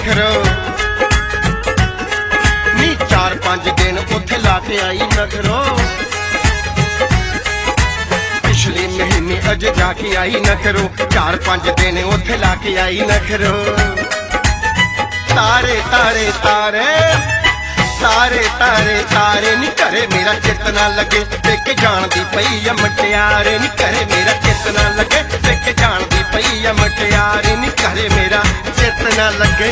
नखरो नी 4-5 दिन उत्थे लाके आई नखरो पिछले महीने अज जाके आई नखरो 4-5 दिन उत्थे लाके आई नखरो तारे तारे तारे तारे तारे तारे नी घरे मेरा चित ना लगे पेके जान दी पई आ मटियारे नी घरे मेरा चित ना लगे पेके जान दी पई आ मटियारे नी घरे मेरा चित ना लगे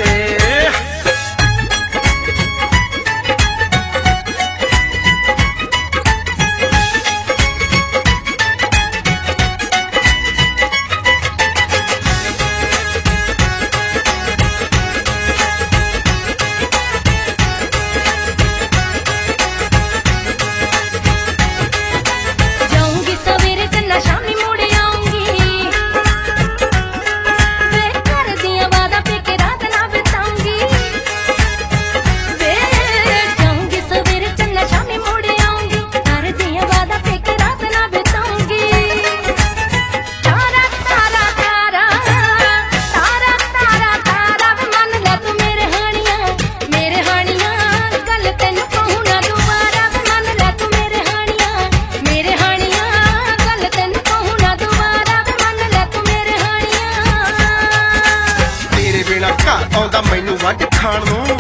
मैनू वज खाण नूं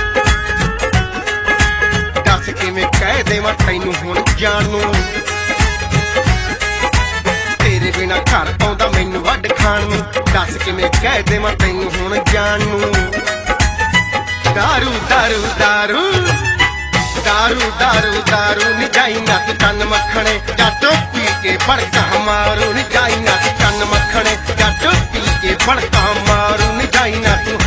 दस किवें कह देवां तैनूं हुण जाण नूं तेरे बिना घर आउंदा मैनू वड खाण नूं दस किवें कह देवां तैनूं हुण जाण नूं दारू दारू दारू दारू दारू दारू नी जाई ना तू चन्न मखणे जट पी के भड़का मारू नी जाई ना तू चन्न मखणे जट पी के भड़का मारू नी जाई ना तू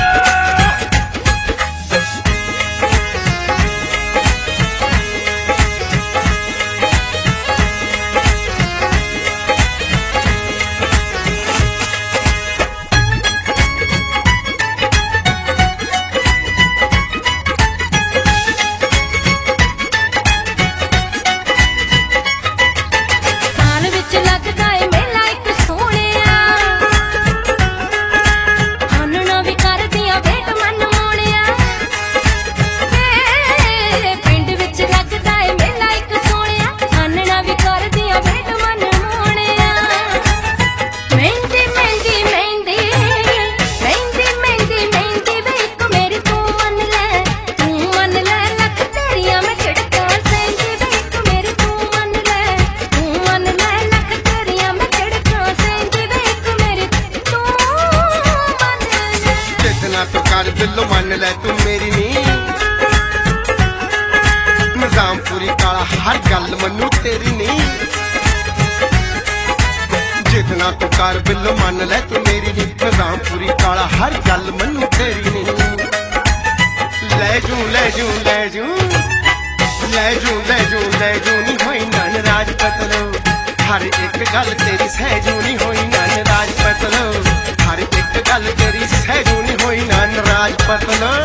तो कर दिलों मन ले तू मेरी नी निजामपुरी काला हर गल मनु तेरी नी जितना तू कर दिलों मन ले तू मेरी नी निजामपुरी काला हर गल मनु तेरी नी ले जू ले जू ले जू ले जू ले जू ले जू नी होई नन राजपत लो हर एक गल तेरी सहजू नी होई नन राजपत लो हर एक गल तेरी सहजू नी होई नन राजपत लो